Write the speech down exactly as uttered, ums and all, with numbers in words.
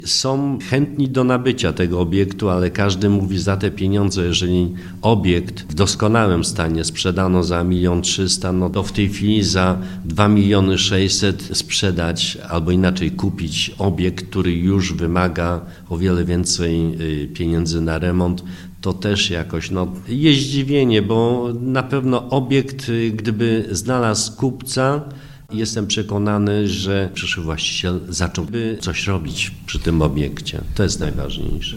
Są chętni do nabycia tego obiektu, ale każdy mówi za te pieniądze, jeżeli obiekt w doskonałym stanie sprzedano za milion trzysta, no to w tej chwili za dwa miliony sześćset sprzedać albo inaczej kupić obiekt, który już wymaga o wiele więcej pieniędzy na remont, to też jakoś no, jest zdziwienie, bo na pewno obiekt, gdyby znalazł kupca, jestem przekonany, że przyszły właściciel zacząłby coś robić przy tym obiekcie. To jest najważniejsze.